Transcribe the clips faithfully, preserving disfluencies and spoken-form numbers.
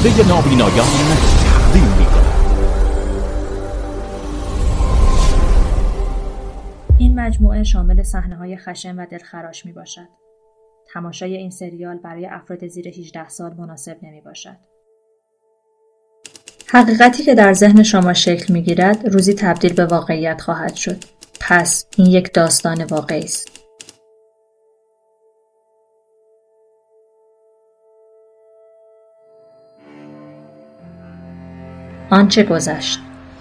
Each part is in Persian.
پرده نابینایان تقدیم می‌کند. این مجموعه شامل صحنه‌های خشن و دلخراش میباشد. تماشای این سریال برای افراد زیر هجده سال مناسب نمیباشد. حقیقتی که در ذهن شما شکل میگیرد روزی تبدیل به واقعیت خواهد شد. پس این یک داستان واقعی است. آنچه گذشت.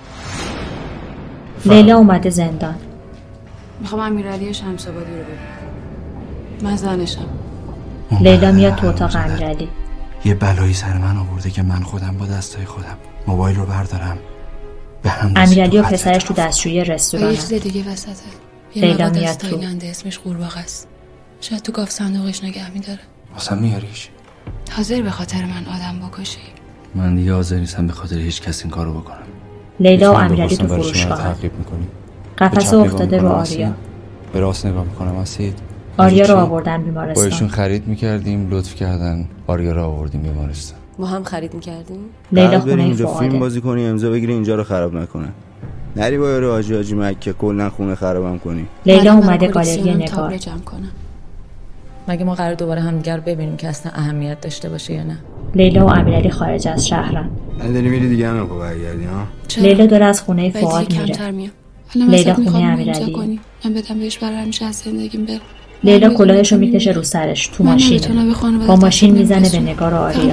لیلا اومده زندان. میخوام امیرعلی شمس‌آبادی رو ببینم. من زنشم. لیلا میاد تو اتاق امیرعلی. یه بلایی سر من آورده که من خودم با دستای خودم موبایل رو بردارم به هم. امیرعلی و پسرش تو دستشویی رستوران. یه چیز دیگه وسطه. یه لیلا مقاد میاد از تو. تایلند اسمش قورباغه است. شاید تو گاف صندوقش نگه می‌داره. واسه میاریش؟ حاضر به خاطر من آدم بکشی؟ من دیگه حاضر نیستم به خاطر هیچ کس این کارو بکنم. لیلا و امیرعلی تو فروشگاه. قفسه افتاده رو آریا. به راست نگاه میکنم اسید. آریا رو آوردن بیمارستان. با ایشون خرید میکردیم، لطف کردن آریا رو آوردیم بیمارستان. ما هم خرید میکردیم. لیلا خونه اینجا فؤاده. فیلم بازی کنی، امضا بگیری اینجا رو خراب نکنه. نری با یارو حاجی حاجی مکه کلا خونه خرابم کنی. لیلا اومده گالری نگار. مگه ما قرار دوباره همدیگه رو ببینیم که اصلا اهمیت داشته باشه یا نه؟ لیلا و امیرعلی خارج از شهرن. داری میری دیگه هم رو برگردی ها؟ لیلا داره از خونه فؤاد میره. لیلا خونه امیرعلی. من بدم بهش برای همیشه از زندگیم بره. لیلا کلاهشو میکشه رو سرش تو ماشین. با ماشین میزنه به نگار و آریا.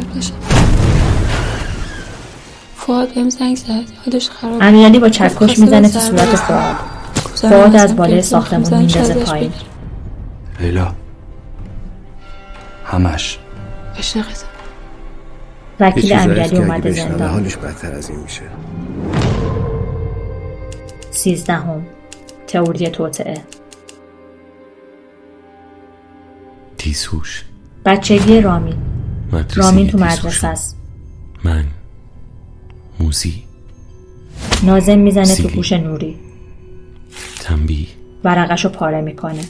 فؤاد بهم زنگ زد. حالش خرابه. امیرعلی با چکش میزنه تو صورت فؤاد. فؤاد از بالای ساختمون میندازه پایین. لیلا همش عشقت. وکیل امیرعلی اومده زندان. حالش بدتر از این میشه. سیزدهم تئوری توطئه. تیزهوش. بچگی رامین. رامین تو مدرسه است. من موزی. ناظم میزنه تو گوش نوری. تنبیه. ورقشو پاره میکنه.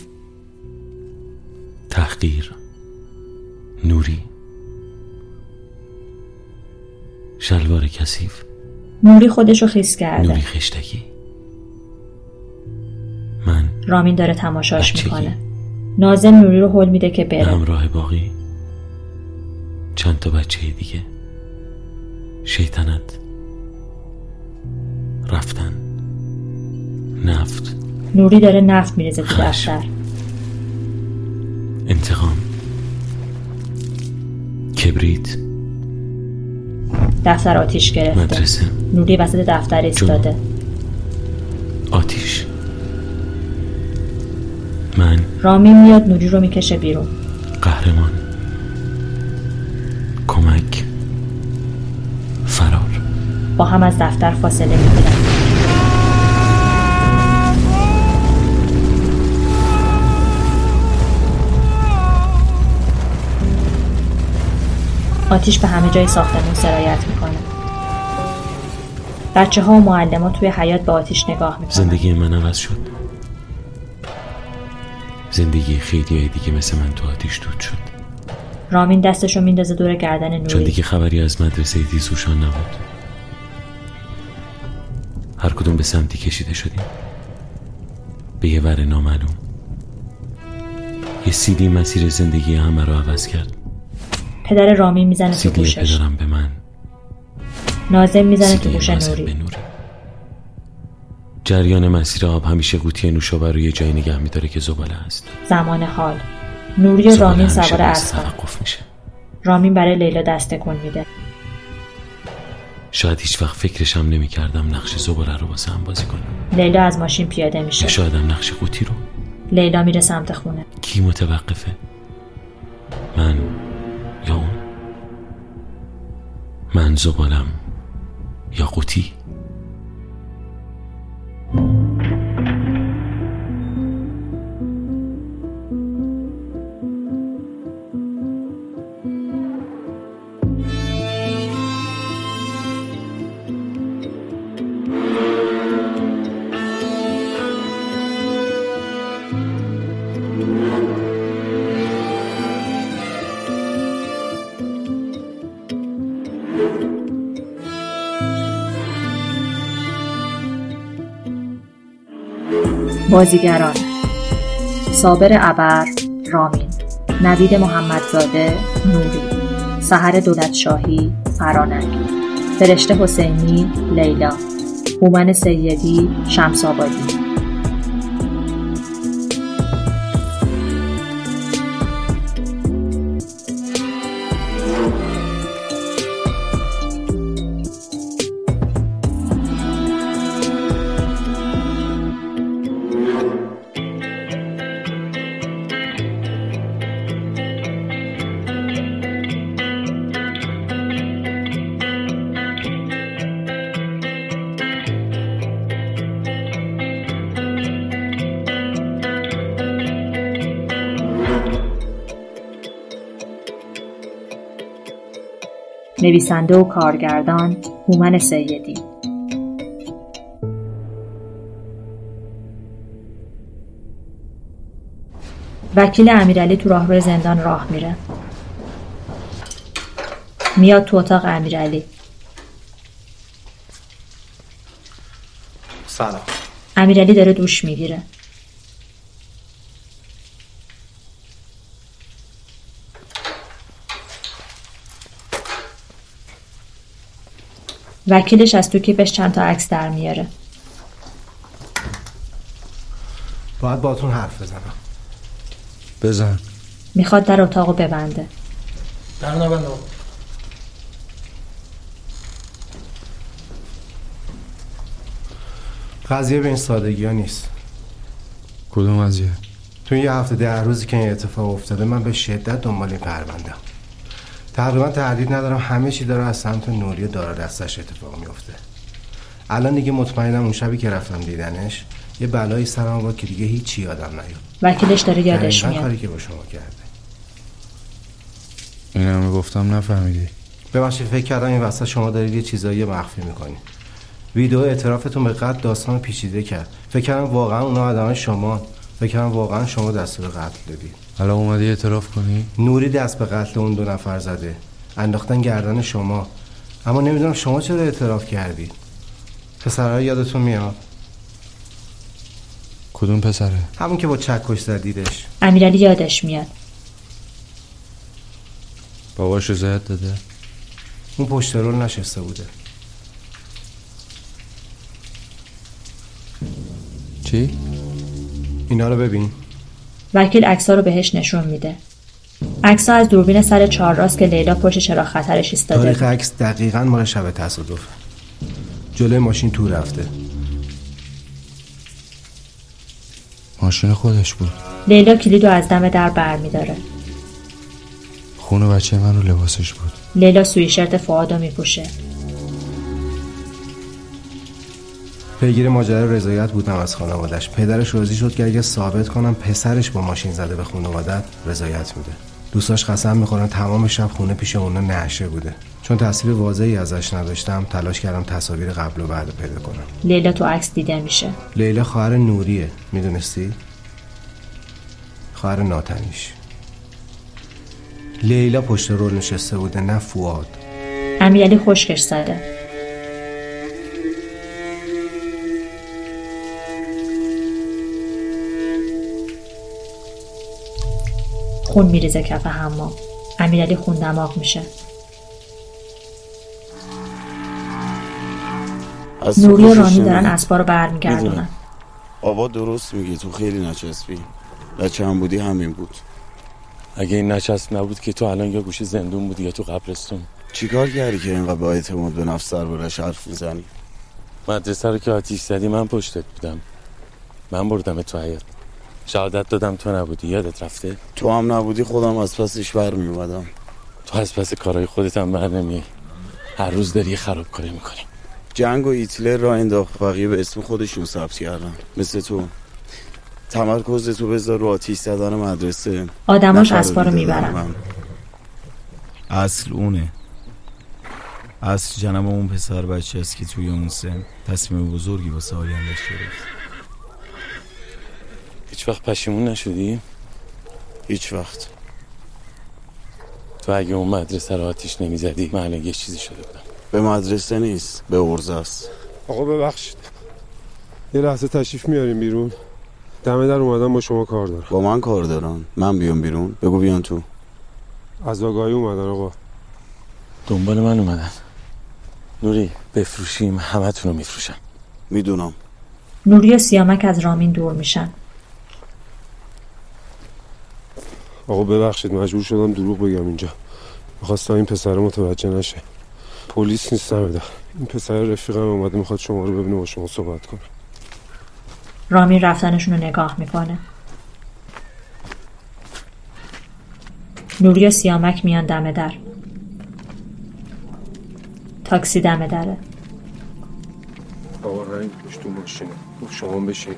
تحقیر. نوری. شلوار کثیف. نوری خودشو خیس کرده. نوری خشتکی. من رامین داره تماشاش بچگی. میکنه. ناظم نوری رو هل میده که بره. همراه باقی چند تا بچه دیگه. شیطنت. رفتن. نفت. نوری داره نفت میریزه تو دفتر. انتقام. کبریت. دفتر آتیش گرفته. مدرسه. نوری وسط دفتر ایستاده. آتیش. من. رامین میاد نوری رو میکشه بیرون. قهرمان. کمک. فرار. با هم از دفتر فاصله میگیرن. آتیش به همه جای ساختمون سرایت میکنه. بچه ها و معلم ها توی حیاط به آتیش نگاه میکنن. زندگی من عوض شد. زندگی خیلی دیگه مثل من تو آتیش دود شد. رامین دستشو میندازه دور گردن نوری. چون دیگه خبری از مدرسه تیزهوشان نبود. هر کدوم به سمتی کشیده شدیم. به یه ور نامعلوم. یه سیدی مسیر زندگی همه رو عوض کرد. پدر رامین میزنه تو گوشش. سیدی پدرم به من. ناظم میزنه تو گوش نوری. جریان مسیر آب همیشه قوطی نوشابه رو یه جایی نگه میداره که زباله است. زمان حال. نوری و رامین سوار اسبن. میشه. رامین برای لیلا دست تکون میده. شاید هیچ وقت فکرشم نمی کردم نقش زباله رو واسه هم بازی کنم. لیلا از ماشین پیاده میشه. یا شاید هم نقش قوطی رو. لیلا میره سمت خونه. کی متوقفه؟ من یا اون؟ من زبالم یا قوطی؟ بازیگران: صابر ابر رامین، نوید محمدزاده نوری، سحر دولتشاهی فرانک، فرشته حسینی لیلا، هومن سیدی شمس‌آبادی. نویسنده و کارگردان: هومن سیدی. وکیل امیرعلی تو راهروی زندان راه میره. میاد تو اتاق امیرعلی. سلام. امیرعلی داره دوش میگیره. وکیلش از تو کیفش چند تا عکس در میاره. باید باهاتون حرف بزنم. بزن. میخواد در اتاقو ببنده. در نبنده. قضیه به این سادگی ها نیست. کدوم قضیه؟ تو یه هفته ده روزی که این اتفاق افتاده من به شدت دنبال این پروندم. تقریبا تردید ندارم همه چی داره از سمت نوری و داره دستش اتفاق میفته. الان دیگه مطمئنم اون شبی که رفتم دیدنش یه بلایی سرم آورد که دیگه هیچی یادم نیاد. وکیلش داره یادش میاد. میاد. کاری که با شما کرده. این همه گفتم نفهمیدی. ببخشید فکر کردم این وسط شما دارید یه چیزایی مخفی میکنید. ویدیو اعترافتون به قتل داستان پیچیده کرد. فکر کردم واقعا اونا آدمای شما. فکر کردم واقعا شما دستور قتل دادید. حالا اومدی اعتراف کنی؟ نوری دست به قتل اون دو نفر زده. انداختن گردن شما. اما نمیدونم شما چرا اعتراف کردید. پسرها یادتون میاد؟ کدوم پسره؟ همون که با چکش زدیدش. امیرعلی یادش میاد. باباش رضایت داده؟ اون پشت رول نشسته بوده. چی؟ اینا رو ببین. وکیل عکس‌ها رو بهش نشون میده. عکس‌ها از دوربین سر چهارراست که لیلا پشت چراغ خطرش ایستاده. تاریخ عکس دقیقاً مال شب تصادف. جلوی ماشین تو رفته. ماشین خودش بود. لیلا کلیدو از دم در برمی‌داره. خون بچه من رو لباسش بود. لیلا سویشرت فؤادو میپوشه. پیگیر ماجرای رضایت بودم از خانوادش. پدرش راضی شد که اگه ثابت کنم پسرش با ماشین زده به خانوادت رضایت میده. دوستاش قسم میخورن تمام شب خونه پیش اونا نعشه بوده. چون تصویر واضحی ازش نداشتم تلاش کردم تصاویر قبل و بعد پیدا کنم. لیلا تو عکس دیده میشه. لیلا خواهر نوریه، میدونستی؟ خواهر ناتنیش. لیلا پشت رول نشسته بوده نه فؤاد. امیرعلی خشکش زده. خون میریزه کف حمام. امیرعلی خون دماغ میشه. نوری و رانی دارن اسبا رو برمیگردونن. آوا درست میگی، تو خیلی نچسبی. بچه هم بودی همین بود. اگه این نچسب نبود که تو الان یا گوشه زندون بودی یا تو قبرستون. چیکار کردی که اینقدر با اعتماد به نفس دربارش حرف میزنی؟ مدرسه رو که آتیش زدی من پشتت بودم. من بردم تو حیاط. شهادت دادم تو نبودی، یادت رفته؟ تو هم نبودی خودم از پسش بر می اومدم. تو از پس کارهای خودت هم بر نمی. هر روز داری خرابکاری میکنی. جنگ و هیتلر را انداخت، بقیه به اسم خودشون ثبت کردن. مثل تو. تمرکز تو بذار رو آتیش زدن مدرسه. آدماش اسبا رو میبرن. اصل اونه. اصل جناب اون پسر بچه است که توی اون سن تصمیم بزرگی واسه آینده‌اش گرفت. هیچ وقت پشیمون نشدی؟ هیچ وقت. تو اگه اون مدرسه رو آتیش نمیزدی من الان یه چیزی شده بودم. به مدرسه نیست، به ارزه است. آقا ببخشید، یه لحظه تشریف میاریم بیرون. دم در اومدم با شما کار دارم. با من کار دارن؟ من بیام بیرون؟ بگو بیان تو. از آگاهی اومدن آقا. دنبال من اومدن. نوری بفروشیم همه تون رو میفروشم. میدونم. نوری و سیامک از رامین دور میشن. آقا ببخشید مجبور شدم دروغ بگم اینجا. میخواستم این پسر متوجه نشه. پلیس نیستم در. این پسر رفیقم اومده میخواد شما رو ببینه و با شما صحبت کنه. رامین رفتنشون رو نگاه میکنه. نوری و سیامک میان دم در. تاکسی دم دره. آقا رنگ پشت تو ماشینه. شما بشین.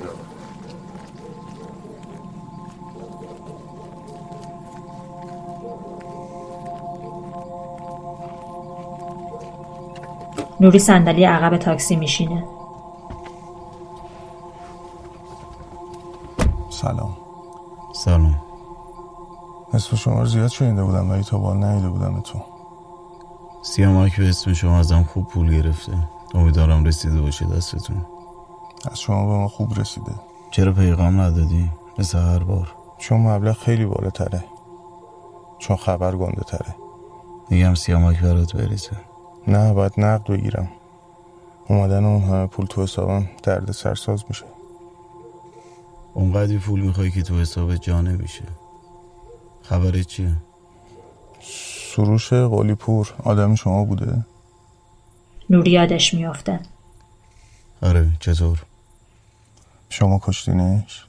نوری صندلی عقب تاکسی میشینه. سلام. سلام. اسم شما رو زیاد شنیده بودم ولی تا بال ندیده بودم تو. سیامک به اسم شما ازم خوب پول گرفته. امیدوارم رسیده باشه دستتون. از شما به ما خوب رسیده. چرا پیغام ندادی؟ مثل هر بار. چون مبلغ خیلی بالاتره. چون خبر گنده تره. میگم سیامک برات بریزه. نه باید نقد بگیرم. اومدن اون همه پول تو حسابم درد سرساز میشه. اونقدی پول میخوای که تو حساب جا نمیشه. خبرت چیه؟ سروش قلی پور آدم شما بوده؟ نوری یادش میافته. آره چطور؟ شما کشتینش؟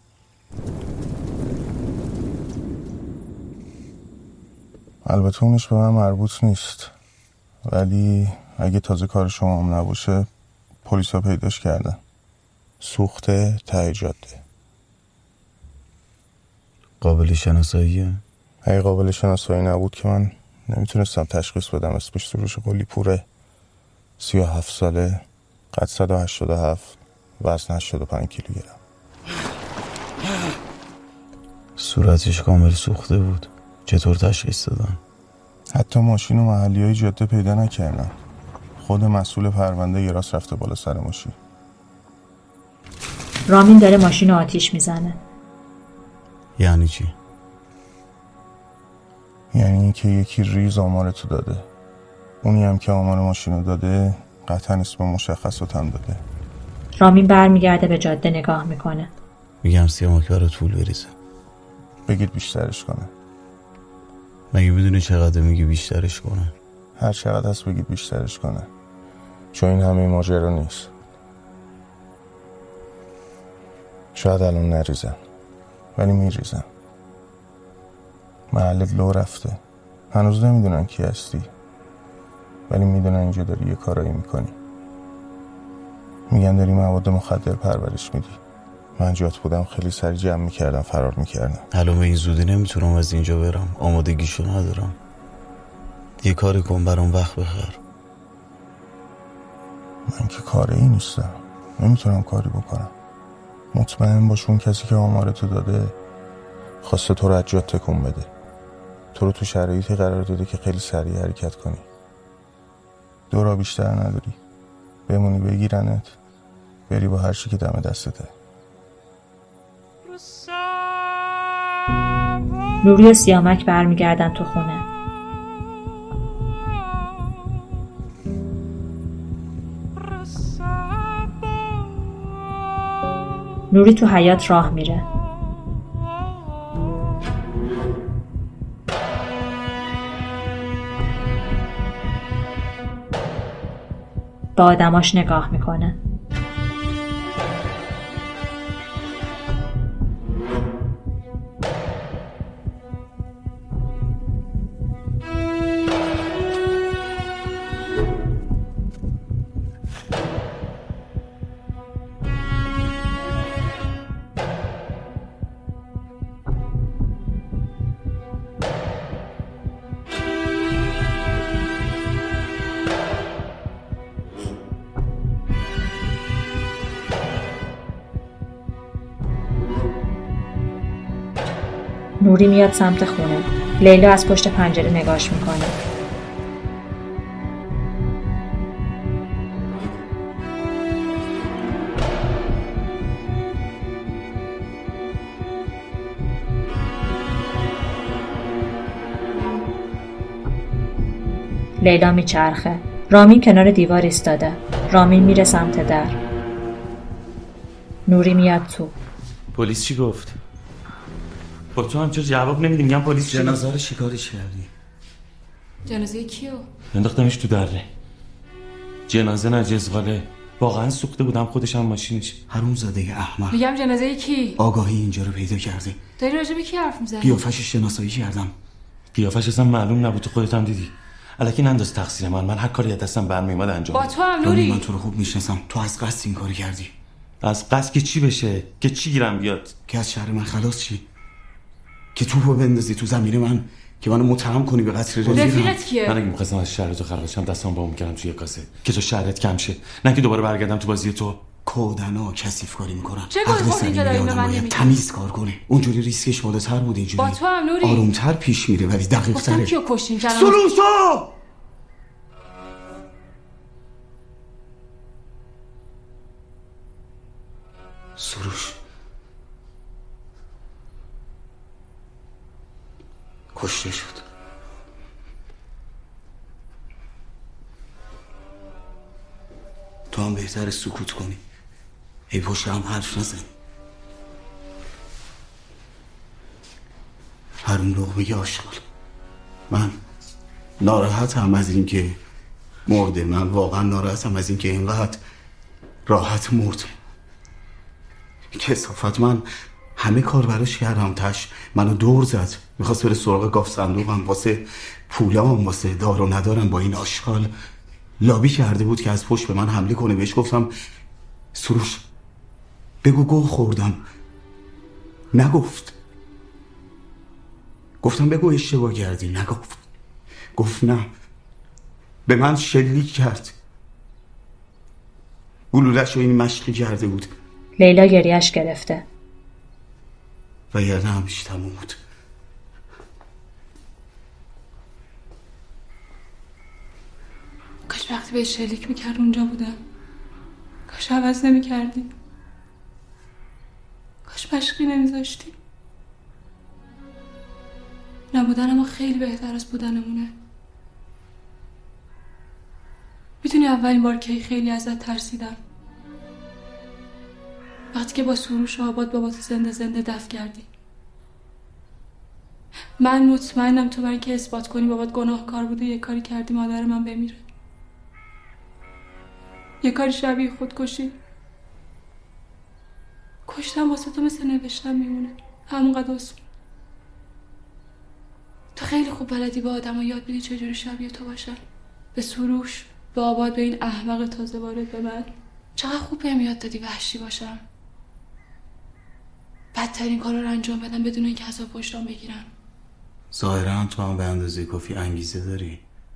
البته اونش به من مربوط نیست، ولی اگه تازه کار شما هم نباشه پلیس ها پیداش کردن. سوخته ته جاده. قابل شناساییه؟ اگه قابل شناسایی نبود که من نمیتونستم تشخیص بدم. اسمش سروش قلی پوره. سی و هفت ساله، قد صد و هشتاد و هفت، وزن هشتاد و پنج کیلوگرم. صورتش کامل سوخته بود. چطور تشخیص دادن؟ حتی ماشین و محلی های جاده پیدا نکردن. خود مسئول پرونده یه راست رفته بالا سر ماشین. رامین داره ماشین رو آتیش میزنه. یعنی چی؟ یعنی اینکه یکی ریز آمارتو داده. اونی هم که آمار ماشین رو داده قطعا اسم مشخصات هم داده. رامین برمیگرده به جاده نگاه میکنه. میگم سیامک برات پول بریزه. بگید بیشترش کنه. مگه میدونی چقدر میگی بیشترش کنه؟ هر چقدر هست بگید بیشترش کنه. چون این همه ماجرا نیست. شاید الان نریزن ولی میریزن. محلت لو رفته. هنوز نمیدونن کی هستی ولی میدونن اینجا داری یه کارایی میکنی. میگن داری مواد مخدر پرورش میدی. من جات بودم خیلی سری جمع میکردم فرار میکردم. الان به این زودی نمیتونم از اینجا برم. آمادگیشو ندارم. یه کاری کن برام وقت بخیر. من که کاری نیستم. نمیتونم کاری بکنم. مطمئن باش اون کسی که آمارتو داده خواسته تو رو از جات تکون بده. تو رو تو شرایطی قرار داده که خیلی سریع حرکت کنی. دو را بیشتر نداری. بمونی بگیرنت بری با هر چی که دم دستته. نوری و سیامک برمیگردن تو خونه. نوری تو حیاط راه میره. با آدماش نگاه میکنه. نوری میاد سمت خونه. لیلا از پشت پنجره نگاش میکنه. لیلا میچرخه. رامین کنار دیوار ایستاده. رامین میره سمت در. نوری میاد تو. پلیس چی گفت؟ با تو هم چرا جواب نمیدی؟ میگم پلیس چی؟ جنازه رو چیکارش کردی؟ جنازه کیو؟ انداختمش تو دره. جنازه نه جزغاله. واقعا سوخته بودم، خودش هم ماشینش. حروم زاده احمق. میگم جنازه کی؟ آگاهی اینجا رو پیدا کرده. داری راجع به کی حرف میزنی؟ قیافش شناسایی کردم. قیافش اصلا معلوم نبود، تو خودت هم دیدی. الکی ننداز تقصیر من. من هر کاری از دستم برمیومد انجام با تو هم نوری. من تو رو خوب میشناسم. تو از قصد این کاری کردی. از قصد که چی بشه؟ که چی گیرم بیاد؟ که از شهر من خلاص چی؟ که توپو بندازی تو زمین من که منو متهم کنی به قتل رفیقم. رفیقت کیه؟ من اگه می‌خواستم از شهر تو خارج شم دستام با می‌کردم توی کاسه که تو شهرت کم شه، نه که دوباره برگردم تو بازی تو. کودنا کثیف کاری میکنن. چه گل خوردی که داری به من نمیگی؟ تمیز کار کنه. اونجوری ریسکش بالاتر بود، اینجوری با تو هم نوری. آرومتر پیش میره ولی دقیق تره. گفتم کیو کشتین کردم؟ سروشو! سروش کشته شد. تو هم بهتر سکوت کنی. ای پشت هم حرف نزنی. هرون لقمه آشغال. من ناراحتم از این که مرده. من واقعا ناراحتم از این که اینقدر راحت مرد. کثافت. من همه کار براش کردم، تش منو دور زد. میخواست بره سراغ گاف صندوقم واسه پولام، واسه دار و ندارم. با این آشغال لابی کرده بود که از پشت به من حمله کنه. بهش گفتم سروش بگو گوه خوردم. نگفت. گفتم بگو اشتباه کردی. نگفت. گفت نه. به من شلیک کرد. گلولش رو این مشقی کرده بود. لیلا گریهش گرفته. و یعنی همیشه تموم بود. کاش وقتی به شلیک میکرد اونجا بودم. کاش عوض نمیکردی. کاش مشقی نمیذاشتی. نبودن اما خیلی بهتر از بودنمونه. میدونی اولین بار که خیلی ازت ترسیدم؟ وقتی که با سروش و آباد باباتو زنده زنده دفن کردی. من مطمئنم تو برای که اثبات کنی بابات گناهکار بوده یه کاری کردی مادر من بمیره. یه کاری شبیه خودکشی. کشتم واسه تو مثل نوشتم میمونه. همونقدر آسون. تو خیلی خوب بلدی با آدم ها یاد بدی چجوری شبیه تو باشن. به سروش، به آباد، به این احمق تازه وارد، به من. چقدر خوب بهم یاد دادی وحشی باشم. بدترین کارا رو انجام بدم بدون اینکه عذاب پشتم بگیرم. ظاهرا تو هم به اندازه کافی انگیزه داری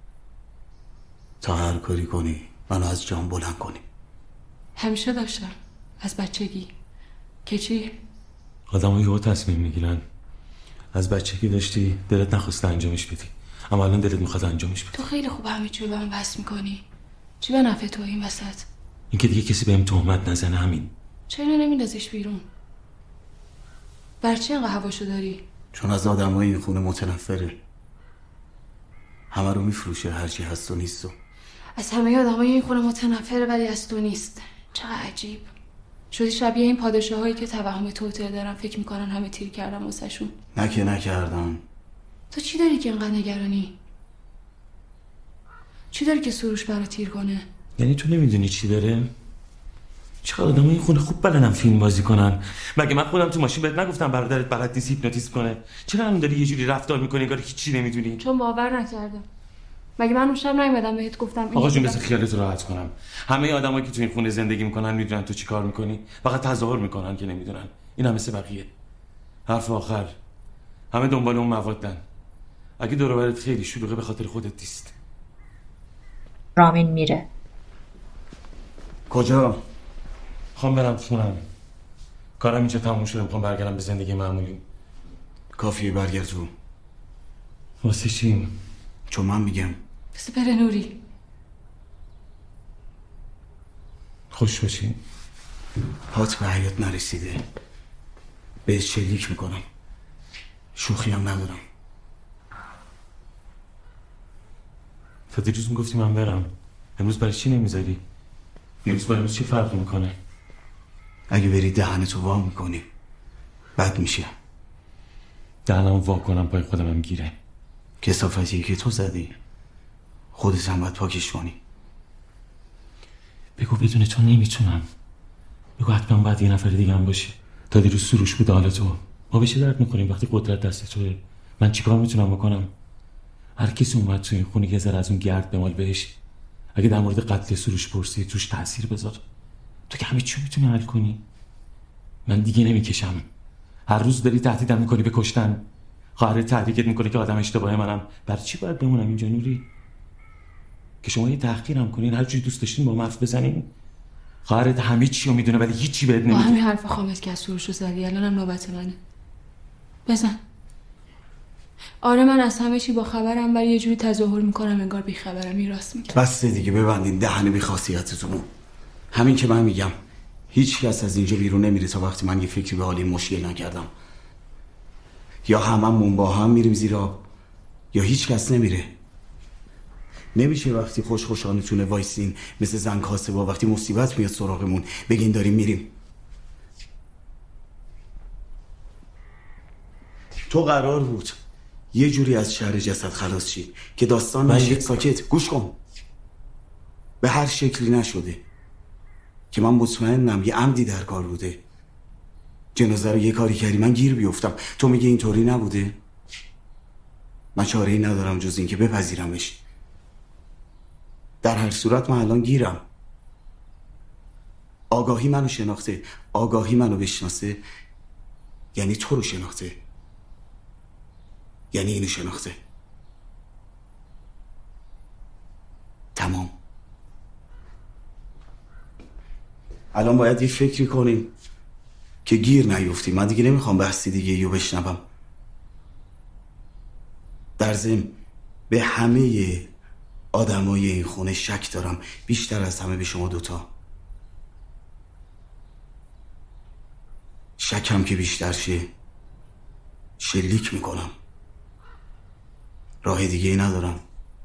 تا هر کاری کنی منو از جام بلند کنی. همیشه داشتم از بچگی. که چی؟ آدم ها یهو تصمیم میگیرن. از بچگی داشتی دلت نخواسته انجامش بدی، اما الان دلت میخواد انجامش بدی. تو خیلی خوب همه چیو به من بس میکنی. چی به نفع تو این وسط؟ این که دیگه کسی بهم تهمت نزنه، همین. چرا نمیندازیش بیرون؟ برچی اینقدر هواشو داری؟ چون از آدمای این خونه متنفره. همه رو میفروشه، هرچی هست و نیست. و از همه آدمای این خونه متنفره ولی از تو نیست. چقدر عجیب. شدی شبیه این پادشاهایی که توهم توطئه دارن، فکر میکنن همه تیر کردن واسهشون. نه که نکردم. تو چی داری که اینقدر نگرانی؟ چی داری که سروش برا تیر کنه؟ یعنی تو نمیدونی چی داره؟ چقدر آدم این خونه خوب بلدن فیلم بازی کنن. مگه من خودم تو ماشین بهت نگفتم برادرت بلد نیست هیپنوتیزم کنه؟ چرا الان داری یه جوری رفتار میکنی انگار هیچی نمیدونی؟ چون باور نکردم. مگه من اون شب نیومدم بهت گفتم آقا جون بذار خیالت راحت کنم. همه آدمایی که تو این خونه زندگی میکنن میدونن تو چی کار میکنی، فقط تظاهر میکنن که نمیدونن. این هم مثل بقیه. حرف آخر همه دنبال اون موادن. اگه دور و برت خیلی شلوغه به خاطر خودت نیست. رامین میره. کجا؟ خوام برم خونم. کارم اینجا تموم شده، میخوام برگردم به زندگی معمولی. کافیه برگرد رو. واسه چی؟ چون من میگم. بس بره نوری. خوش باشی. پات به حیات نرسیده. بهش شلیک میکنم. شوخی هم ندارم. تا دیروز میگفتی من برم، امروز برای چی نمیذاری؟ امروز با امروز چی فرق میکنه؟ اگه بری دهنتو وا میکنی بد میشه. دهنمو وا کنم پای خودم هم گیره. کثافتی که تو زدی خودت هم باید پاکش کنی. بگو بدون تو نمیتونم. بگو حتما باید یه نفر دیگه هم باشه. تا دیروز سروش بود حال تو. ما به چه درد میکنیم وقتی قدرت دست توه؟ من چیکار میتونم بکنم؟ هر کسی اومد تو این خونه یه ذره از اون گرد بمال بهش. اگه در مورد قتل سروش پرسی توش تاثیر بذار. تو که همه چی میتونی حل کنی. من دیگه نمیکشم. هر روز داری تهدیدم میکنی به کشتن. خواهر تحریکت میکنه که آدم اشتباهه منم. برای چی باید بمونم اینجا نوری؟ که شما یه تحقیرم کنین، هر چی دوست داشتین با من حرف بزنین. خواهرت همه چی رو میدونه ولی هیچی بهت نمیگه. با همین حرف خامت که از سروش رو زدی الانم نوبت منه. بزن. آره من از همه چی با خبرم ولی یه جوری تظاهر میکنم انگار بی خبرم. این راست میگه. بس دیگه ببندین دهن بی خاصیتتون. همین که من میگم هیچ کس از اینجا بیرون نمیره تا وقتی من یه فکری به حال این مشکل نکردم. یا هممون با هم میریم زیر آب یا هیچ کس نمیره. نمیشه وقتی خوش خوشانتونه وایسین مثل زن کاسبا وقتی مصیبت میاد سراغمون بگین داریم میریم. تو قرار بود یه جوری از شهر جسد خلاص شی که داستان نشه. ساکت گوش کن. به هر شکلی نشده که من مطمئنم یه عمدی در کار بوده. جنازه رو یه کاری کردی من گیر بیفتم. تو میگه اینطوری نبوده؟ من چاره ای ندارم جز این که بپذیرمش. در هر صورت من الان گیرم. آگاهی منو شناخته. آگاهی منو بشناسه یعنی تو رو شناخته، یعنی اینو شناخته. تمام. الان باید یه فکری کنیم که گیر نیفتیم. من دیگه نمیخوام بحثی دیگه یو بشنوم. در ضمن به همه آدمای این خونه شک دارم، بیشتر از همه به شما دوتا. شکم که بیشتر شه شلیک میکنم. راه دیگه ای ندارم.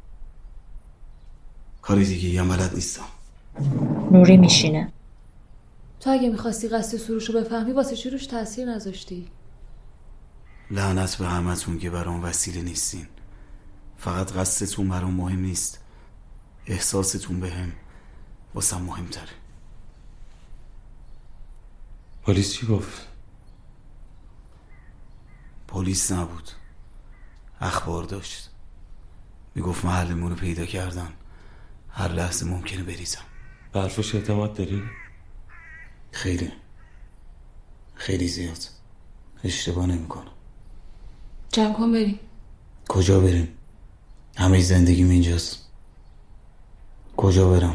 کاری دیگه ای هم بلد نیستم. نوری میشینه. تو اگه میخواستی قصد سروش رو بفهمی واسه چی روش تاثیر نذاشتی؟ لعنت به همتون که برام وسیله نیستین. فقط قصدتون برام مهم نیست، احساستون بهم واسم مهمتره. پلیس چی گفت؟ پلیس نبود، اخبار داشت. میگفت محلمون رو پیدا کردن، هر لحظه ممکنه بریزم. به حرفش اعتماد داری؟ خیلی خیلی زیاد. اشتباه نمیکنم. جمع کن بریم. کجا بریم؟ همه زندگیم اینجاست. کجا برم؟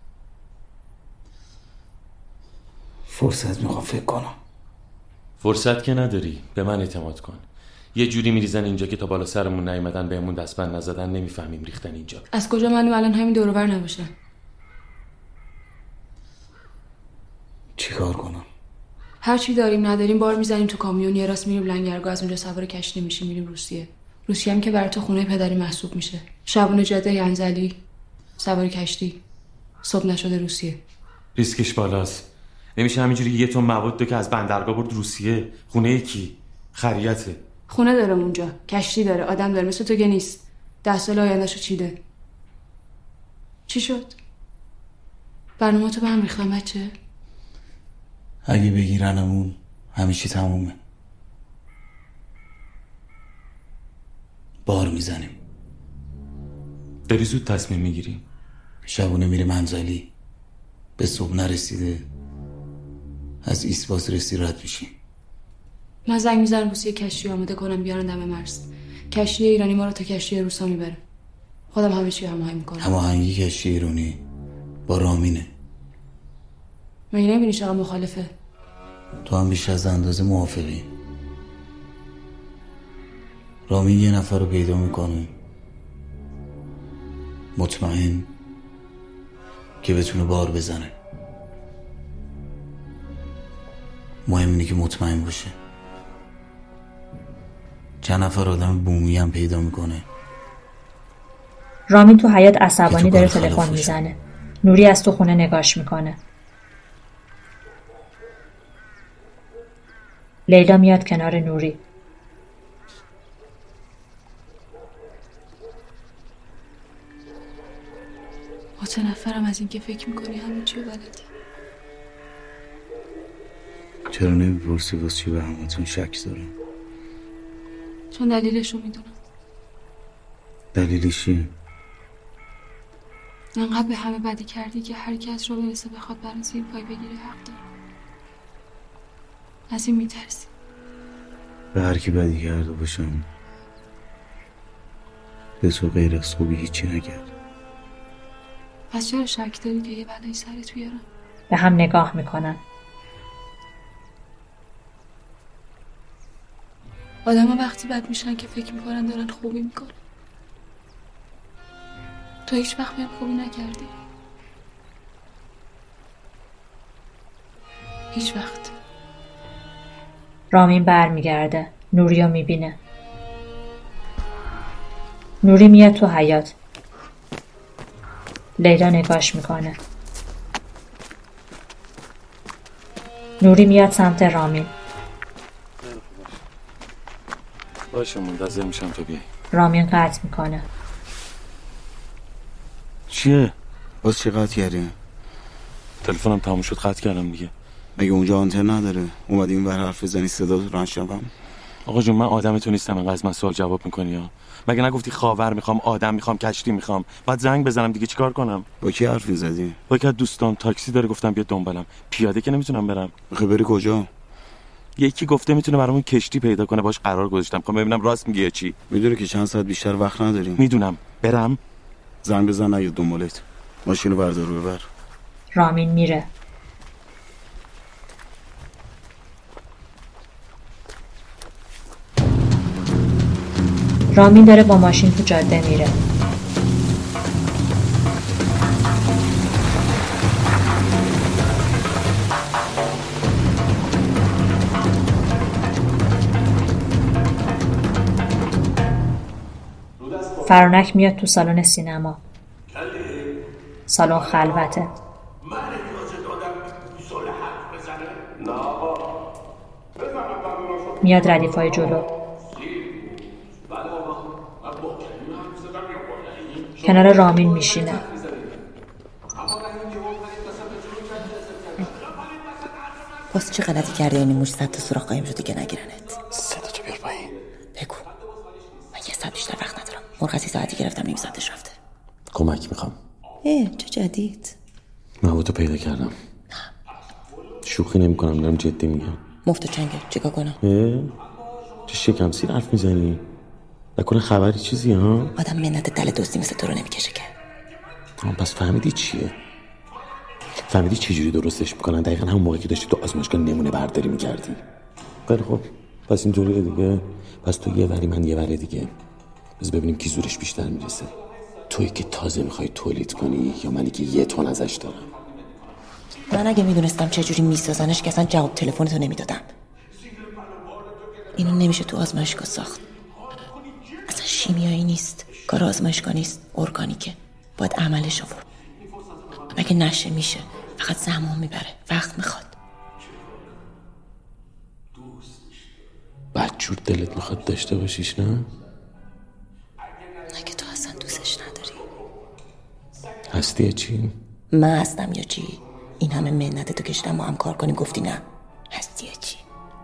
فرصت میخوام فکر کنم. فرصت که نداری، به من اعتماد کن. یه جوری میریزن اینجا که تا بالا سرمون نیومدن بهمون دستبند نزدن نمیفهمیم ریختن اینجا. از کجا معلوم الان همین دور و بر نباشن؟ چی کار کنم؟ هر چی داریم نداریم بار میزنیم تو کامیون، یه راست میریم لنگرگاه، از اونجا سوار کشتی میشیم میریم روسیه. روسیه هم که برای تو خونه پدری محسوب میشه. شبونه جاده ینزلی، سوار کشتی، صبح نشده روسیه. ریسکش بالاست. نمیشه همینجوری یه تون مواد دو که از بندرگاه برد روسیه. خونه کی؟ خریته. خونه داره اونجا، کشتی داره، آدم داره، مثل تو که نیست. ده سال آیندهشو چیده. چی شد؟ برنامه تو به هم ریختم بچه؟ اگه بگیرنمون همیشه تمومه. بار میزنیم. داری زود تصمیم میگیری؟ شبونه میره منزلی، به صبح نرسیده از ایسباز رسی رد میشیم. من زنگ میزنم روسیه کشتی آماده کنم بیارن دم مرز. کشتی ایرانی ما رو تا کشتی روسا میبره. خودم همه چی هماهنگ میکنم. هماهنگی کشتی ایرانی با رامینه. مگه نمیبینی چقدر مخالفه؟ تو هم بیش از اندازه موافقی. رامین یه نفر رو پیدا میکنه مطمئن که بتونه بار بزنه. مهم اینه که مطمئن باشه. چند نفر آدم بومی هم پیدا میکنه. رامین تو حیاط عصبانی داره تلفن میزنه. نوری از تو خونه نگاش میکنه. لیلا میاد کنار نوری. متنفرم از این که فکر میکنی همین چی بلدی. چرا نمیپرسی واسه چی به همتون شک دارم؟ چون دلیلشو میدونم. دلیلش چیه؟ انقدر به همه بدی کردی که هر کس رو برسه بخواد برای زیر پای بگیره حق داره. از این میترسی. به هر کی بدی کرده باشم به تو غیر از خوبی هیچی نکرد. پس چرا شک داری که یه بلایی سرت بیارم؟ به هم نگاه میکنن. آدم ها وقتی بد میشن که فکر میکنن دارن خوبی میکنن. تو هیچ وقت بهم خوبی نکردی. هیچ وقت. رامین بر میگرده. نوری رو میبینه. نوری میاد تو حیاط. لیلا نگاش میکنه. نوری میاد سمت رامین. باشه منتظر میشم تو بیای. رامین قطع میکنه. چیه؟ باز چی قطع کردی؟ تلفنم تموم شد قطع کردم دیگه. مگه اونجا آنتن نداره؟ اومدی این ور حرف بزنی صدا رو نشنوم؟ آقا جون من آدم تو نیستم انقدر از من سوال جواب میکنی ها؟ مگه نگفتی خاور میخوام، آدم میخوام، کشتی میخوام؟ بعد زنگ بزنم دیگه چیکار کنم؟ با کی حرف میزدی؟ با یک از دوستام تاکسی داره گفتم بیا دنبالم. پیاده که نمیتونم برم. میخوای بری کجا؟ یکی گفته میتونه برامون کشتی پیدا کنه، باش قرار گذاشتم. میخوام ببینم راست میگه چی. میدونی که چند ساعت بیشتر وقت نداریم. میدونم. برم. زنگ بزن نیا دنبالت. ماشینو بردار رو ببر. رامین میره. رامین داره با ماشین تو جاده میره. فرانک میاد تو سالن سینما. سالن خلوته. میاد ردیفای جلو. کنار رامین میشینه. باز چه غلطی کردی این موش صد تا سوراخ قایم شد دیگه نگیرنت؟ صدا تو بیار پایین. بگو. من یه ساعت بیشتر وقت ندارم. مرخصی ساعتی گرفتم نیم ساعتش رفته. کمک میخوام. اه چه جدید؟ من تو پیدا کردم. نه. شوخی نمیکنم دارم جدی میگم. مفت چنگه چیکار کنم؟ اه؟ چه شکم سیر حرف میزنی؟ نکنه خبری چیزی ها؟ آدم منت دل دوستی مثل تو رو نمیکشه که. آه پس فهمیدی چیه؟ فهمیدی چجوری درستش میکنن؟ دقیقا همون موقعی که داشتی تو آزمایشگاه نمونه برداری میکردی. خیلی خوب پس اینطوریه دیگه. پس تو یه وری من یه وری دیگه. بس ببینیم کی زورش بیشتر میرسه. تویی که تازه میخوای تولید کنی یا منی که یه تون ازش دارم؟ من اگه میدونستم چجوری میسازنش که اصلا جواب تلفنتو نمیدادم. اینو نمیشه تو آزمایشگاه ساخت. اصلا شیمیایی نیست. کار آزمایشگاه نیست. ارگانیکه. باید عملش آورد. مگه نشه میشه. فقط زمان میبره. وقت میخواد. بدجور دلت میخواد داشته باشیش نه؟ مگه تو اصلا دوستش نداری؟ هستی چی؟ من هستم یا چی؟ این همه منت تو کشیدم ما هم کار کنیم گفتی نه. هستی یا چی؟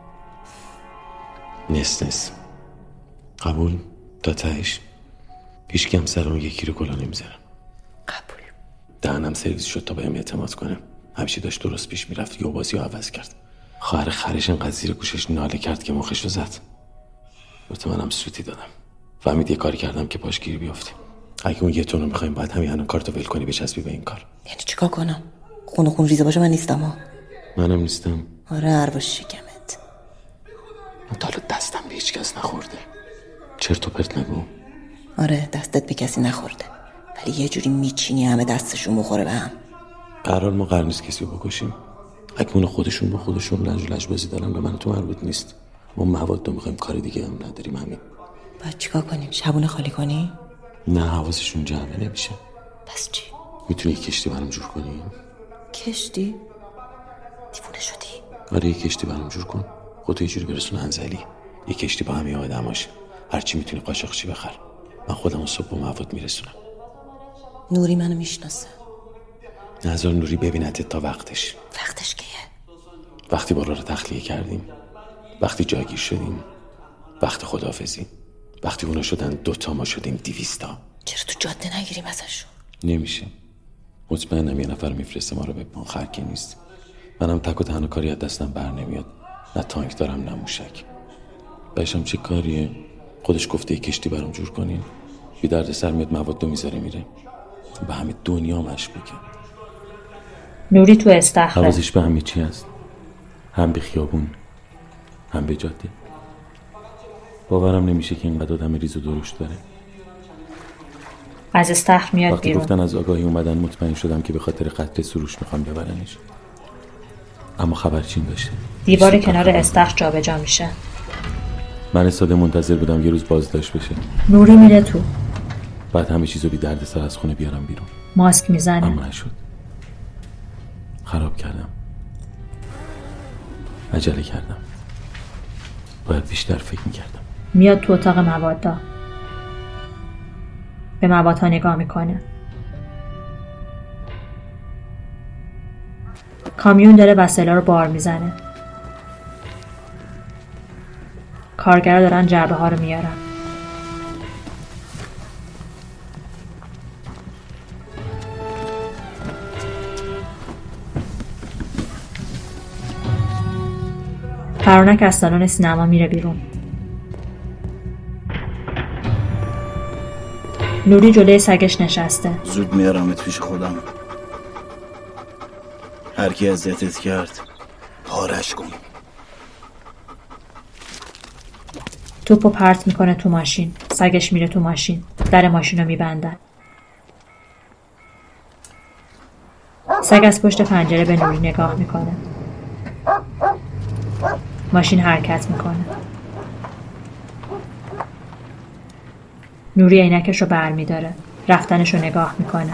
نس نس قبول تا تهش. هیچ کم سر اون یکی رو کلا نمیذارم. قبول. دهنم سرویس شد تا بهم اعتماد کنم. همیشه داشت درست پیش میرفت یا بازی رو عوض کرد. خواهر خرش انقدر زیر گوشش ناله کرد که مخش رو زد. البته منم سوتی دادم. فهمید یه کاری کردم که پاش گیری بیفته. اگه اون یه تون رو میخوایم باید همین الان کارتو ول کنی بچسبی به این کار. یعنی چیکار کنم؟ خون و خون ریزه باشه من نیستم ها. منم نیستم. آره ارواش شکمت. من تا حالا دستم به هیچ کس نخورده. چرت و پرت نگو. آره دستت به کسی نخورده ولی یه جوری میچینی همه دستشون بخوره به هم. قرار ما قرار نیست کسی رو بکشیم. اگه خودشون با خودشون لج و لج بازی دارن به من تو مربوط نیست. ما مواد رو میخوایم کار دیگه هم نداریم همین. باید چیکار کنیم؟ شبونه خالی کنی؟ نه حواسشون جمعه نمیشه. پس چی؟ میتونی یک کشتی برام جور کنی؟ کشتی؟ دیوونه شدی؟ آره یک کشتی برام جور کن. خودتو یه جوری برسون انزلی. یک کشتی با همه آدماش. هرچی میتونی قاچاقچی بخر. من خودم صبح با مواد میرسونم. نوری منو میشناسه. نظر نوری ببینتت تا وقتش. وقتش کیه؟ وقتی بالا رو تخلیه کردیم، وقتی جاگیر شدیم، وقت خداحافظی، وقتی اونا شدن دوتا ما شدیم دیویستا. چرا تو جاده نگیریم ازشون؟ نمیشه. مطمئنم یه نفر میفرسته ما رو به خرکی نیست. منم تک و تنها کاری از دستم بر نمیاد. نه تانک دارم نه موشک. بهشم چه کاریه؟ خودش گفته یک کشتی برام جور کنین. بی درد سر میاد مواد دو میذاره میره. به همه دنیا مشکوکه. نوری تو استخره. حواسش به همه چی هست. هم به خیابون هم به جاده. باورم نمیشه که اینقدر آدم ریز و درشت داره. از استخر میاد وقتی بیرون. گفتن از آگاهی اومدن مطمئن شدم که به خاطر قتل سروش میخوام ببرنش. اما خبرچین داشته. دیوار کنار استخر جابجا میشه. من ساده منتظر بودم یه روز بازداشت بشه. نوری میره تو. بعد همه چیزو بی درد سر از خونه بیارم بیرون. ماسک میزنه. اما نشد. خراب کردم. عجله کردم. باید بیشتر فکر میکردم. میاد تو اتاق موادها. به موادها نگاه میکنه. کامیون داره وسایل رو بار میزنه. کارگرا دارن جعبه ها رو میارن. فرانک از سالن سینما میره بیرون. نوری جلوی سگش نشسته. زود میارمت پیش خودم. هر کی اذیتت کرد پارش کن. توپو پرت میکنه تو ماشین. سگش میره تو ماشین. در ماشین رو میبندن. سگ از پشت پنجره به نوری نگاه میکنه. ماشین حرکت میکنه. نوری عینکش رو بر میداره. رفتنش رو نگاه میکنه.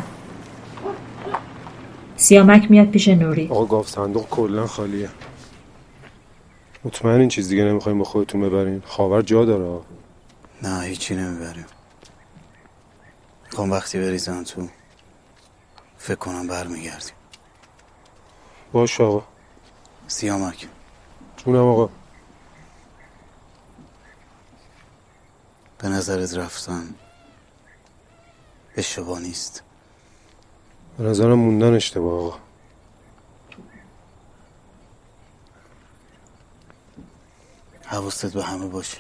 سیامک میاد پیش نوری. آقا گاف صندوق کلا خالیه. مطمئن این چیز دیگه نمیخوایم با خودتون ببرین؟ خاور جا داره. نه هیچی نمیبریم. میخوام وقتی بریزن تو فکر کنم برمیگردیم. باش آقا. سیامک. جونم آقا. به نظرت رفتن اشتباه نیست؟ به نظرم موندن اشتباه آقا. حواست به همه باشه.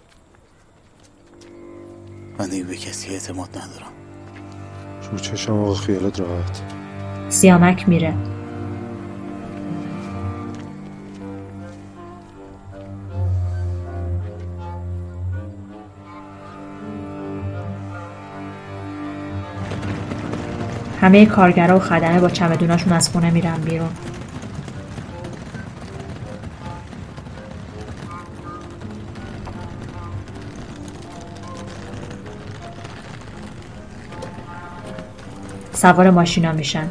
من دیگه به کسی اعتماد ندارم. شور چشم آقا خیالت راحت. سیامک میره. همه کارگرها و خدمه با چمدوناشون از خونه میرن بیرون. سوار ماشینا میشن.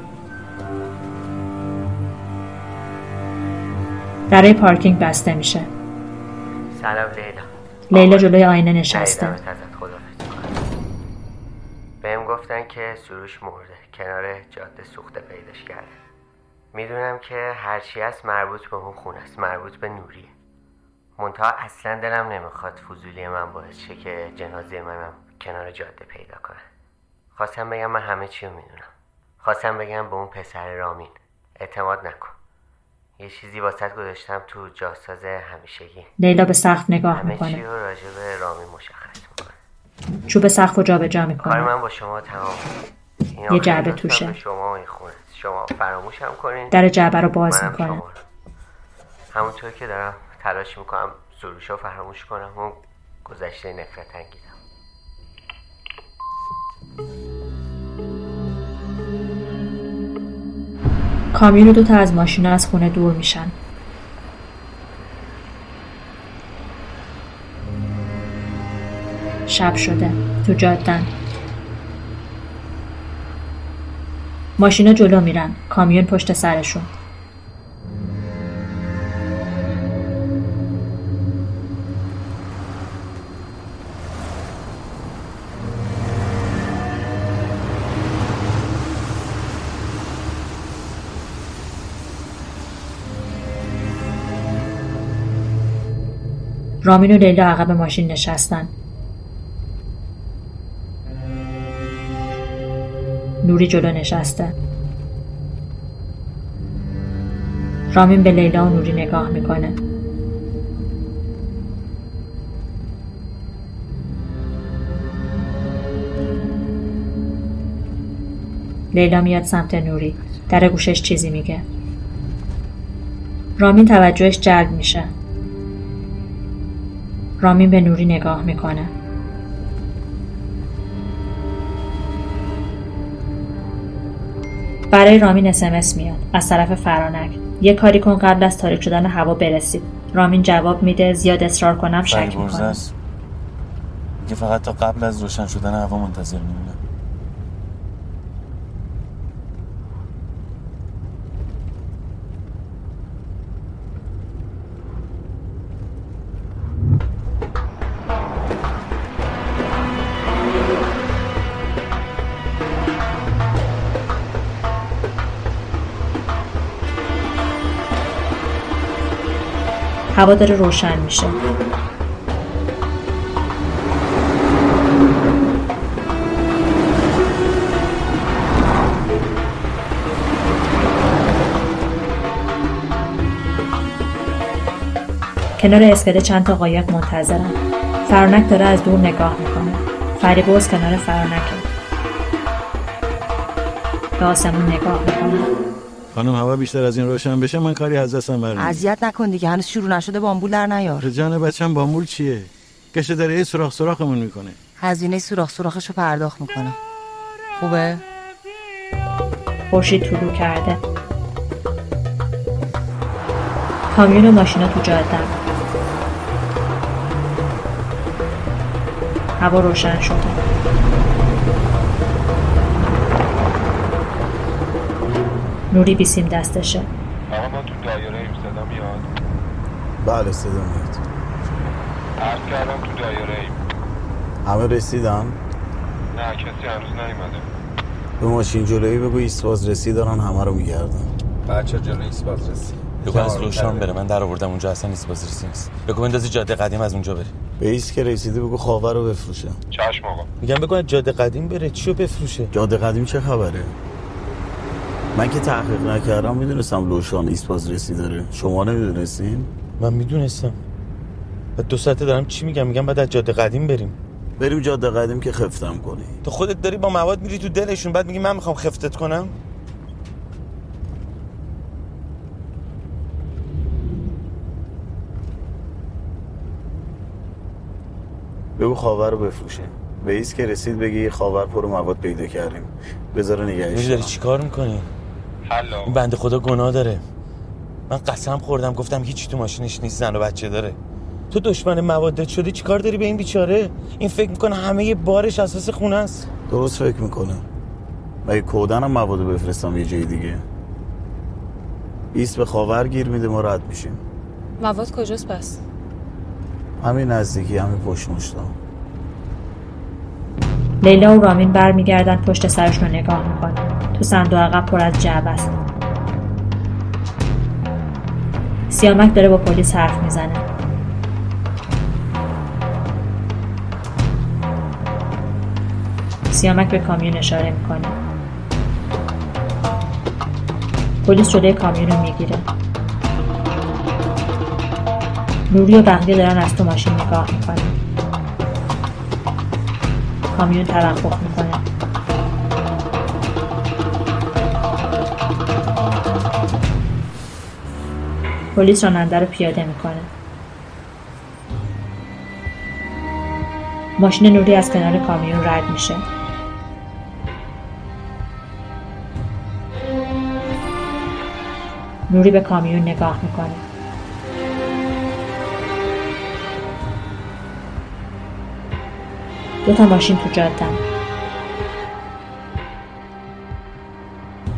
درای پارکینگ بسته میشه. سلام لیلا. لیلا جلوی آینه نشسته. بهم گفتن که سروش مرده، کنار جاده سوخته پیداش کرده. میدونم که هرچی هست مربوط به اون خونه است، مربوط به نوریه. منتها اصلا دلم نمیخواد فضولی من باعث شه که جنازه منم کنار جاده پیدا کنه. خواستم بگم من همه چی رو میدونم. خواستم بگم به اون پسر رامین اعتماد نکن. یه چیزی واسط گذاشتم تو جاساز همیشگی. لیلا به سقف نگاه همه میکنه. همه چی رو راجع به رامین مشخص میکنه. چوب سقف رو جابجا میکنه. کار من با شما تمام. یه جعبه توشه. شما و این خونه. شما فراموشم کنین. در جعبه رو باز میکنه. همونطور که دارم تلاش میکنم سروشو فراموش کنم، اون گذشته نفرت انگیزم. کامیون و دوتا از ماشینا از خونه دور میشن. شب شده. تو جادن. ماشینا جلو میرن، کامیون پشت سرشون. رامین و لیلا عقب ماشین نشستن. نوری جلو نشسته. رامین به لیلا و نوری نگاه میکنه. لیلا میاد سمت نوری. در گوشش چیزی میگه. رامین توجهش جلب میشه. رامین به نوری نگاه میکنه. برای رامین اس ام اس میاد از طرف فرانک. یه کاری کن قبل از تاریک شدن هوا برسید. رامین جواب میده زیاد اصرار کنم شک میکنه. که فقط تا قبل از روشن شدن هوا منتظر میمونه. هوا داره روشن میشه. کنار اسکله چند تا قایق منتظرن. فرانک داره از دور نگاه میکنه. فریبرز کنار فرانکه. به آسمون نگاه میکنه. خانم هوا بیشتر از این روشن بشه من کاری از دستم برمیاد. اذیت نکن دیگه، هنوز شروع نشده، بامبول در نیار. جان بچه‌م بامبول چیه؟ کشه داره یه سوراخ سوراخمون میکنه. هزینه سوراخ سوراخشو پرداخت میکنه. خوبه؟ خورشید طلوع کرده. کامیون و ماشینا تو جاده. هوا روشن شده. نوری بیسیم دستشه. آقا ما تو دایره ایم، صدا میاد؟ بله صدا میاد. عرض کردم تو دایره ایم. همه رسیدن؟ نه کسی هنوز نیومده. به ماشین جلویی بگو ایستواز رسی دارن همه رو میگردن. بچه جلوی ایستواز رسی. بگو از روشن بره، من در آوردم اونجا اصلا ایستواز رسی نیست. بگو بندازی جاده قدیم از اونجا بره. به ایست که رسیده بگو خاور رو بفروشه. چشم آقا. میگم بگو از جاده قدیم بره، چیو بفروشه؟ جاده قدیم چه خبره؟ من که تحقیق نکردم میدونستم لوشان ایستواز رسی داره. شما نمیدونستین؟ من میدونستم. بعد دو ساعته دارم چی میگم؟ میگم بعد از جاده قدیم بریم. بریم جاده قدیم که خفتم کنی. تو خودت داری با مواد میری تو دلشون، بعد میگی من میخوام خفتت کنم. بگو خاور رو بفروشه. به ایست که رسید بگی یه خاور پر مواد پیدا کردیم. بذاره نگهش. میگی داری چیکار میکنی؟ هلو. این بنده خدا گناه داره. من قسم خوردم گفتم هیچی تو ماشینش نیست، زن و بچه داره. تو دشمن موادت شدی، چیکار داری به این بیچاره؟ این فکر میکنه همه یه بارش اساس خونه است. درست فکر میکنه. مگه کودنم مواد بفرستم یه جای دیگه؟ ایست به خاور گیر میده ما رد میشیم. مواد کجاست پس؟ همین نزدیکی، همین پشت مشتا. لیلا و رامین برمیگردن پشت سرشون رو نگاه میکنن. تو صندوق عقب پر از جعبه است. سیامک داره با پلیس حرف میزنه. سیامک به کامیون اشاره میکنه. پلیس جلوی کامیون رو میگیره. نوری و بقیه دارن از تو ماشین نگاه میکنن. کامیون توقف میکنه. پلیس راننده رو پیاده میکنه. ماشین نوری از کنار کامیون رد میشه. نوری به کامیون نگاه میکنه. دو تا ماشین تو جاده‌ان.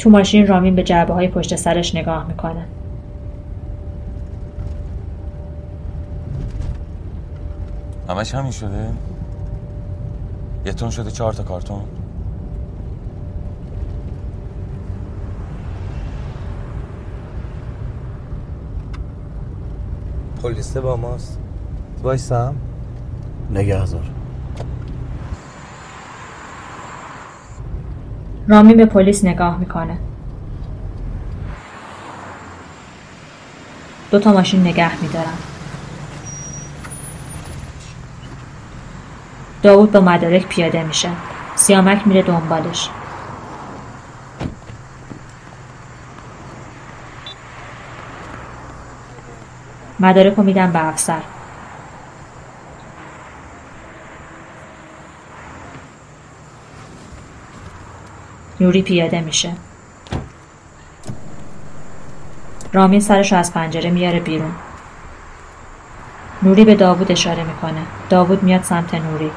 تو ماشین رامین به جعبه های پشت سرش نگاه میکنه. همش همین شده؟ یه تون شده چهار تا کارتون؟ پلیسه با ماست. وایسم نگهدار. رامین به پلیس نگاه میکنه. دو تا ماشین نگه میدارن. داوود با مدارک پیاده میشه. سیامک میره دنبالش. مدارک رو میدن به افسر. نوری پیاده میشه. رامین سرش رو از پنجره میاره بیرون. نوری به داوود اشاره میکنه. داوود میاد سمت نوری.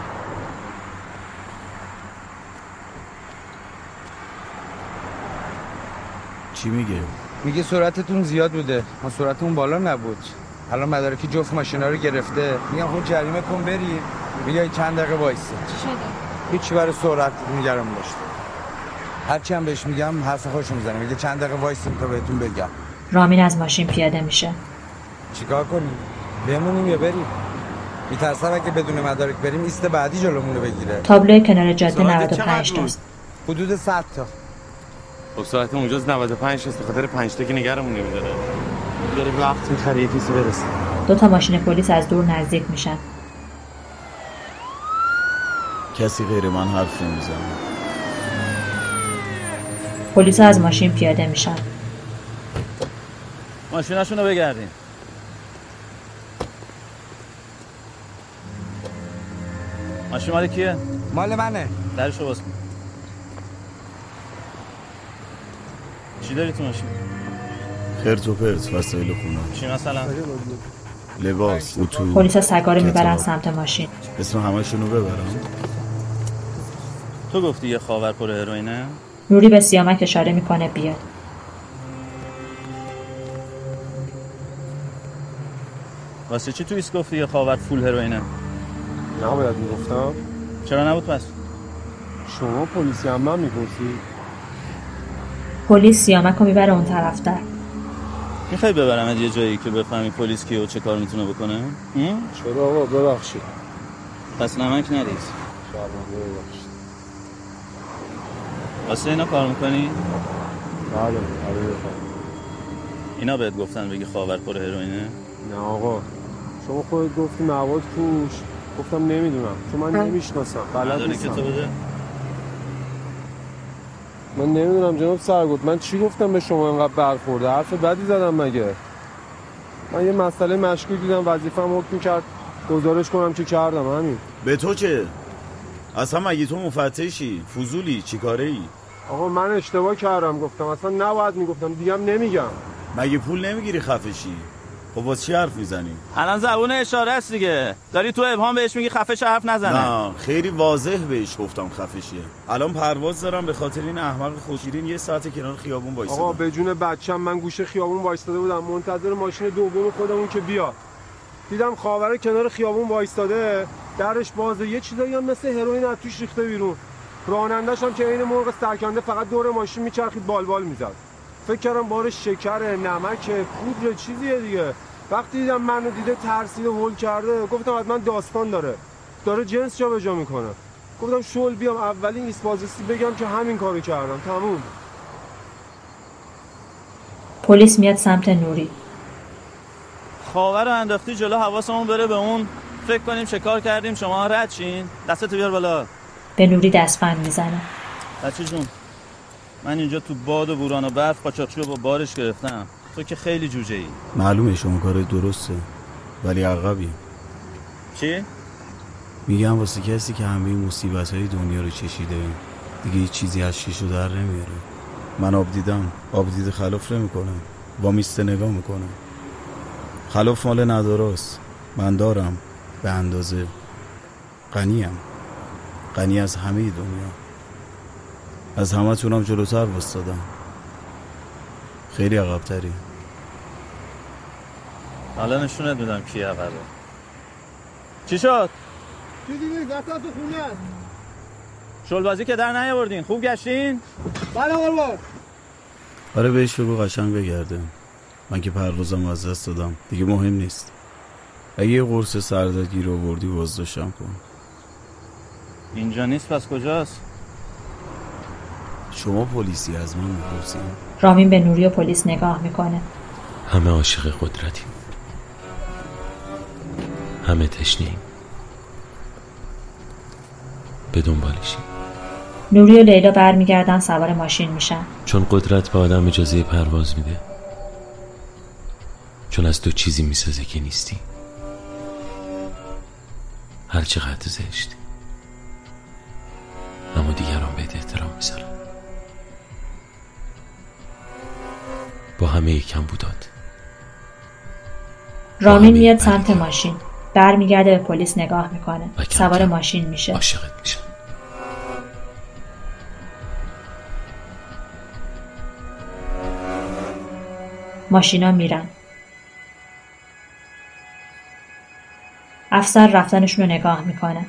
چی میگه؟ میگه سرعتتون زیاد بوده، ما سرعتمون بالا نبود. الان مدارکی جفت ماشینا رو گرفته. میگم خود جریمه کن بری. میگه چند دقیقه وایسه. چی شده؟ هیچی برای سرعت نگران داشته. هرچی هم بهش میگم حرف خوشو میزنه. میگه چند دقیقه وایسیم تا بهتون بگم. رامین از ماشین پیاده میشه. چیکار کنیم؟ بمونیم یا بریم؟ میترسم اگه بدون مدارک بریم ایست بعدی جلومون رو بگیره. تابلوی کنار جاده نود و پنج تاست. حدود صد تا. خب ساعت اونجاست نود و پنج تا، خاطر پنج تا که نگرمون نمیداره. بریم وقت می‌خره یکیسو برسه. دو تا ماشین پلیس از دور نزدیک میشن. کسی غیر من حرف نمیزنه. پلیس از ماشین پیاده میشن. ماشیناشون رو بگردین. ماشین مال کیه؟ مال منه. درشو باز کن. چی داری تو ماشین؟ خرت و پرت، وسایل خونه. چی مثلا؟ لباس، اتو. پلیس سگا رو میبرن سمت ماشین. اسم همشونو ببرم. تو گفتی یه خاور پر هروئینه؟ نوری به سیامک اشاره میکنه بیاد. واسه چی تو ایست گفتی یه خاور فول هروئینه؟ نباید میگفتم. چرا نبود پس؟ شما پلیسی هم من میپرسی؟ پلیس سیامک رو میبره اون طرفتر. میخوای ببرمت یه جایی که بفهمی پلیس کیه و چه کار میتونه بکنه؟ چرا آقا ببخشید. پس نمک نریز. شرمنده ببخشید. واسه اینا کار میکنی؟ بله بله بفهم. اینا بهت گفتن بگی خاور پر هروئینه؟ نه آقا شما خودت گفتی مواد توش. گفتم نمیدونم چون من نمیشناسم بلد نیستم. تو بده. من نمیدونم جناب سرگرد من چی گفتم به شما اینقدر برخورده؟ حرف بدی زدم مگه؟ من یه مسئله مشکوک دیدم وظیفه‌ام حکم کرد گزارش کنم چی کردم همین. به تو چه؟ اصلا مگه تو مفتشی؟ فضولی؟ چی کاره ای؟ آقا من اشتباه کردم گفتم اصلا نباید میگفتم دیگه هم نمیگم. مگه پول نمیگیری خفشی؟ خب واسه چی حرف میزنی؟ الان زبون اشاره است دیگه. داری تو ابهام بهش میگی خفش حرف نزنه. نه خیلی واضح بهش گفتم خفشیه. الان پرواز دارم به خاطر این احمق خوشیرین یه ساعت کنار خیابون وایسادم. آقا به جون بچه‌م من گوشه خیابون وایساده بودم منتظر ماشین دوم خودمون که بیاد. دیدم خاوره کنار خیابون وایساده درش بازه یه چیزایی هم مثل هروئین از توش ریخته بیرون. راننده‌ش هم که عین مرغ سرکنده فقط دور ماشین میچرخید بالبال میزد. فکر کردم بارش شکر، نمک، پودر چیزیه دیگه. وقتی دیدم منو دیده ترسیده هول کرده گفتم حتما داستان داره. داره جنس جابجا میکنه. گفتم شل بیام اولین ایسپازسی بگم که همین کارو کردم. تموم. پلیس میاد سمت نوری. خاور رو انداختی جلو حواسمون بره به اون. فکر کنیم چه کار کردیم شما رد شین. دستتو بیار بالا. به نوری دستبند میزنه. بچه جون من اینجا تو باد و بوران و برف قاچاقچی رو با بارش گرفتم. تو که خیلی جوجه ای. معلومه شما کار درسته ولی عقبی. چی؟ میگم واسه کسی که همه مصیبت های دنیا رو چشیده دیگه هیچ چیزی از شیشو در نمیاره. من آب دیدم آب دیده خلاف نمیکنم. با میسته نگاه میکنم. خلاف مال نداراست. من دارم به اندازه. غنیم. غنی از همه دنیا. از همه تونم جلوتر وستادم. خیلی عقب‌تری. حالا نشونت میدم کی عقبه. چی شد؟ چیزی نیست، دستم تو خونه است. شلبازی که در نیاوردین، خوب گشتین؟ بله قربان. آره بهش بگو قشنگ بگرده. من که پروازم از دست دادم، دیگه مهم نیست. اگه یه قرص سردرگیر آوردی بازداشتم کن. اینجا نیست، پس کجاست؟ شما پلیسی از من میپرسی؟ رامین به نوری و پلیس نگاه میکنه. همه عاشق قدرتیم، همه تشنه‌ایم، به دنبالشیم. نوری و لیلا برمیگردن سوار ماشین میشن. چون قدرت به آدم اجازه پرواز میده، چون از تو چیزی میسازه که نیستی، هر چقدر زشتی، اما دیگران بهت احترام میذارن با همه کم بودات. رامین میاد سمت ماشین، برمیگرده به پلیس نگاه میکنه. سوار ماشین میشه. عاشقت میشم. ماشینا میرن. افسر رفتنشون رو نگاه میکنه.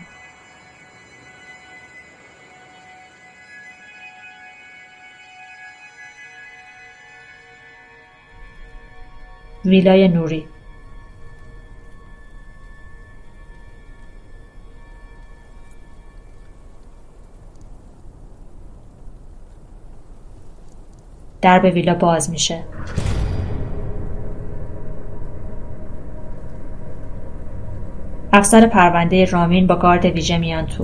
ویلای نوری. درب ویلا باز میشه. افسر پرونده رامین با گارد ویژه میان تو.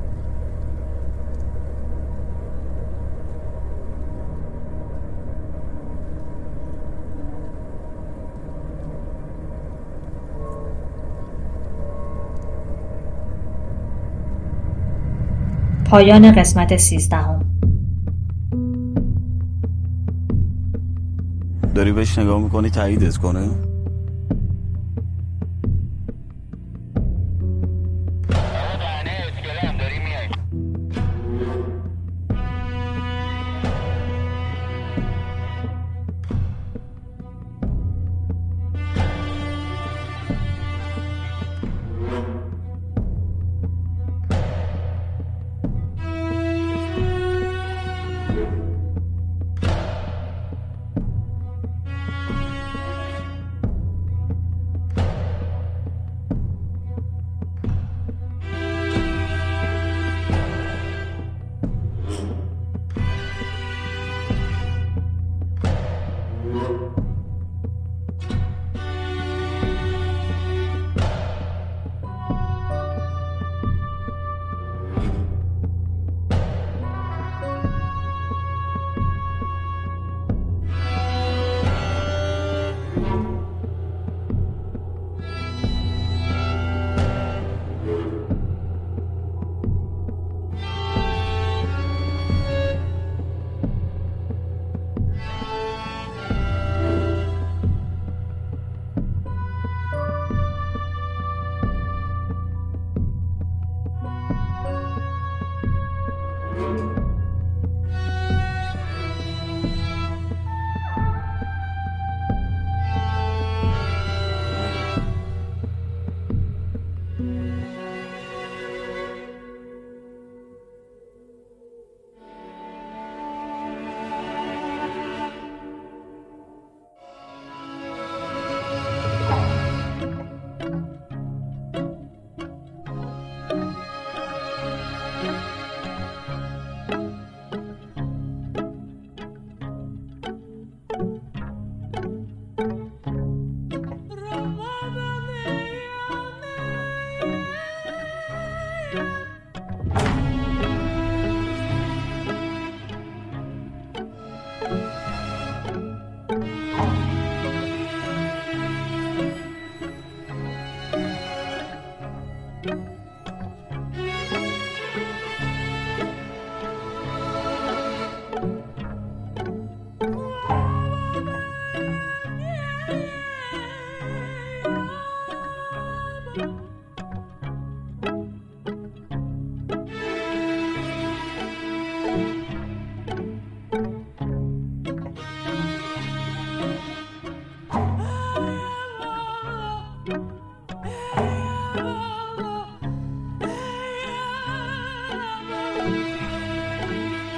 پایان قسمت سیزدهم. داری بهش نگاه میکنی تاییدت کنه؟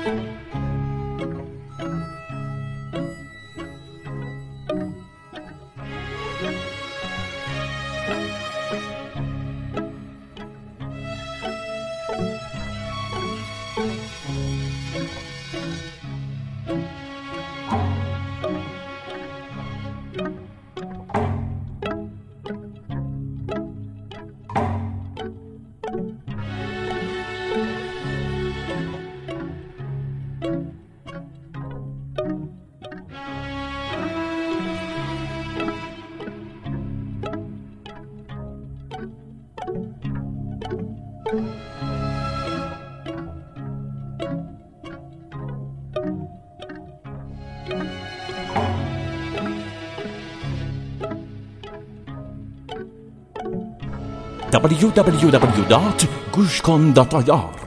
دبلیو دبلیو دبلیو دات گوش کن دات آی آر